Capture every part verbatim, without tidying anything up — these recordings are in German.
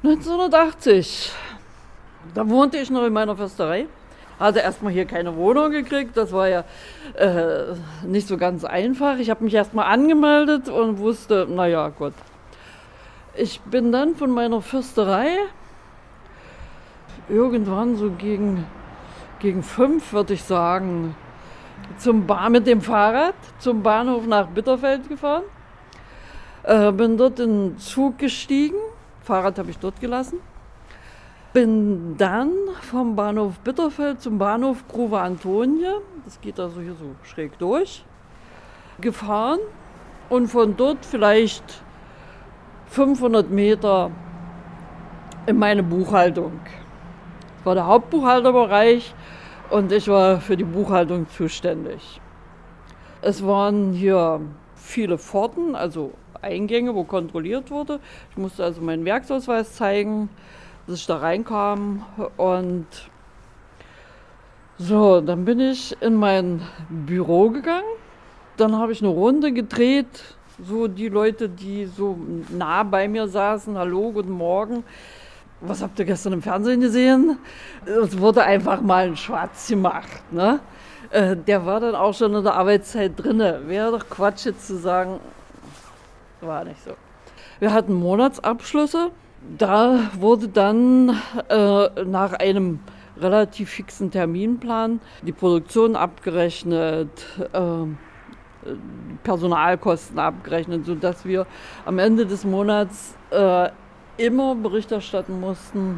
neunzehnhundertachtzig, da wohnte ich noch in meiner Försterei. Hatte erstmal hier keine Wohnung gekriegt, das war ja äh, nicht so ganz einfach. Ich habe mich erstmal angemeldet und wusste, naja, Gott. Ich bin dann von meiner Försterei irgendwann so gegen, gegen fünf, würde ich sagen, zum Bahn mit dem Fahrrad zum Bahnhof nach Bitterfeld gefahren. Äh, bin dort in den Zug gestiegen, Fahrrad habe ich dort gelassen. Bin dann vom Bahnhof Bitterfeld zum Bahnhof Grove Antonie, das geht also hier so schräg durch, gefahren und von dort vielleicht fünfhundert Meter in meine Buchhaltung. Das war der Hauptbuchhalterbereich und ich war für die Buchhaltung zuständig. Es waren hier viele Pforten, also Eingänge, wo kontrolliert wurde. Ich musste also meinen Werksausweis zeigen, dass ich da reinkam, und so, dann bin ich in mein Büro gegangen. Dann habe ich eine Runde gedreht, so die Leute, die so nah bei mir saßen. Hallo, guten Morgen. Was habt ihr gestern im Fernsehen gesehen? Es wurde einfach mal ein Schwarz gemacht, ne? Äh, der war dann auch schon in der Arbeitszeit drin. Wäre doch Quatsch jetzt zu sagen, war nicht so. Wir hatten Monatsabschlüsse. Da wurde dann äh, nach einem relativ fixen Terminplan die Produktion abgerechnet, äh, Personalkosten abgerechnet, sodass wir am Ende des Monats äh, immer Bericht erstatten mussten,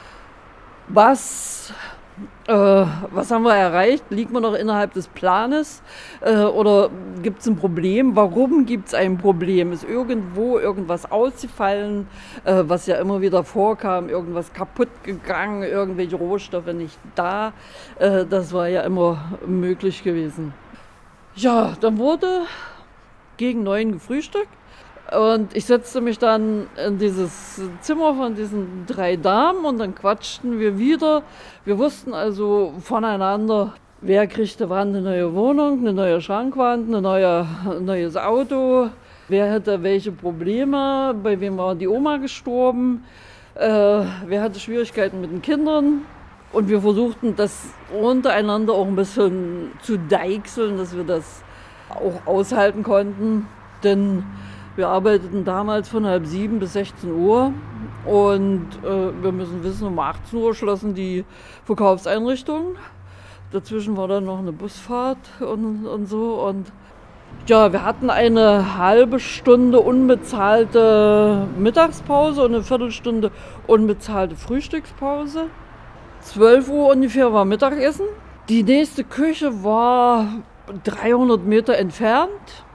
was, äh, was haben wir erreicht, liegt man noch innerhalb des Planes äh, oder gibt es ein Problem, warum gibt es ein Problem, ist irgendwo irgendwas ausgefallen, äh, was ja immer wieder vorkam, irgendwas kaputt gegangen, irgendwelche Rohstoffe nicht da, äh, das war ja immer möglich gewesen. Ja, dann wurde gegen neun gefrühstückt. Und ich setzte mich dann in dieses Zimmer von diesen drei Damen und dann quatschten wir wieder. Wir wussten also voneinander, wer kriegte wann eine neue Wohnung, eine neue Schrankwand, eine neue, ein neues Auto, wer hatte welche Probleme, bei wem war die Oma gestorben, äh, wer hatte Schwierigkeiten mit den Kindern. Und wir versuchten das untereinander auch ein bisschen zu deichseln, dass wir das auch aushalten konnten, denn wir arbeiteten damals von halb sieben bis sechzehn Uhr und äh, wir müssen wissen, um achtzehn Uhr schlossen die Verkaufseinrichtungen. Dazwischen war dann noch eine Busfahrt und, und so. Und ja, wir hatten eine halbe Stunde unbezahlte Mittagspause und eine Viertelstunde unbezahlte Frühstückspause. zwölf Uhr ungefähr war Mittagessen. Die nächste Küche war dreihundert Meter entfernt.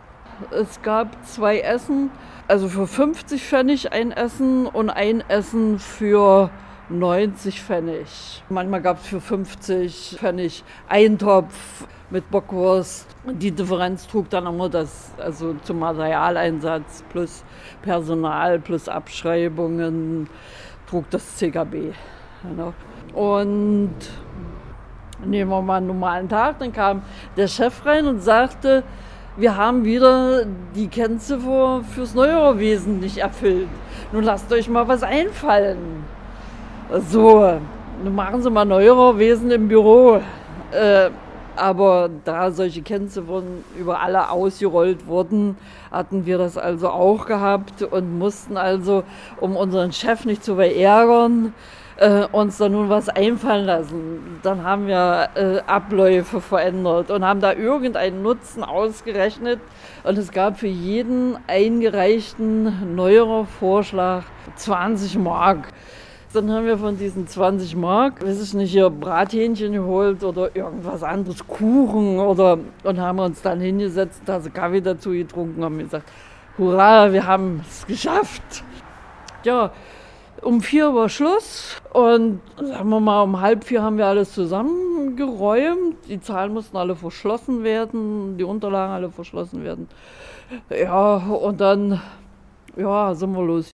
Es gab zwei Essen, also für fünfzig Pfennig ein Essen und ein Essen für neunzig Pfennig. Manchmal gab es für fünfzig Pfennig Eintopf mit Bockwurst. Die Differenz trug dann immer das, also zum Materialeinsatz plus Personal plus Abschreibungen, trug das C K B. Genau. Und nehmen wir mal einen normalen Tag, dann kam der Chef rein und sagte, wir haben wieder die Kennziffer fürs Neuerwesen nicht erfüllt. Nun lasst euch mal was einfallen. So, nun machen Sie mal Neuerwesen im Büro. Äh, aber da solche Kennziffern über alle ausgerollt wurden, hatten wir das also auch gehabt und mussten also, um unseren Chef nicht zu verärgern, Äh, uns da nun was einfallen lassen. Dann haben wir äh, Abläufe verändert und haben da irgendeinen Nutzen ausgerechnet. Und es gab für jeden eingereichten neuerer Vorschlag zwanzig Mark. Dann haben wir von diesen zwanzig Mark, weiß ich nicht, hier Brathähnchen geholt oder irgendwas anderes, Kuchen oder, und haben uns dann hingesetzt, Tasse Kaffee dazu getrunken und haben gesagt, hurra, wir haben es geschafft. Ja, um vier war Schluss und sagen wir mal, um halb vier haben wir alles zusammengeräumt. Die Zahlen mussten alle verschlossen werden, die Unterlagen alle verschlossen werden. Ja, und dann ja, sind wir los.